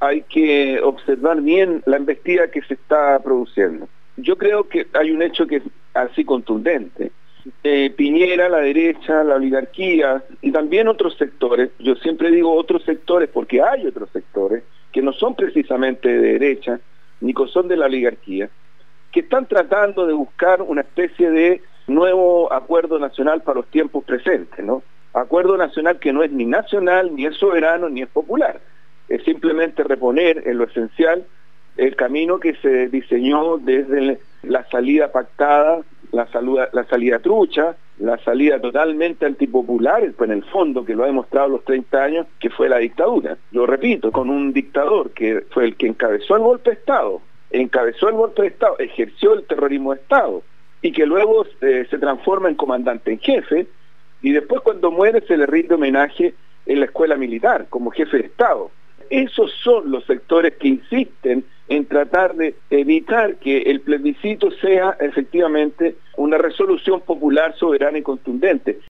hay que observar bien la embestida que se está produciendo. Yo creo que hay un hecho que es así contundente. Piñera, la derecha, la oligarquía y también otros sectores, yo siempre digo otros sectores porque hay otros sectores que no son precisamente de derecha, ni que son de la oligarquía, que están tratando de buscar una especie de nuevo acuerdo nacional para los tiempos presentes, ¿no? Acuerdo nacional que no es ni nacional, ni es soberano, ni es popular. Es simplemente reponer en lo esencial el camino que se diseñó desde la salida pactada, la salida trucha, la salida totalmente antipopular, pues en el fondo, que lo ha demostrado los 30 años, que fue la dictadura. Lo repito, con un dictador que fue el que encabezó el golpe de Estado, ejerció el terrorismo de Estado, y que luego se transforma en comandante en jefe, y después cuando muere se le rinde homenaje en la escuela militar, como jefe de Estado. Esos son los sectores que insisten en tratar de evitar que el plebiscito sea efectivamente una resolución popular, soberana y contundente.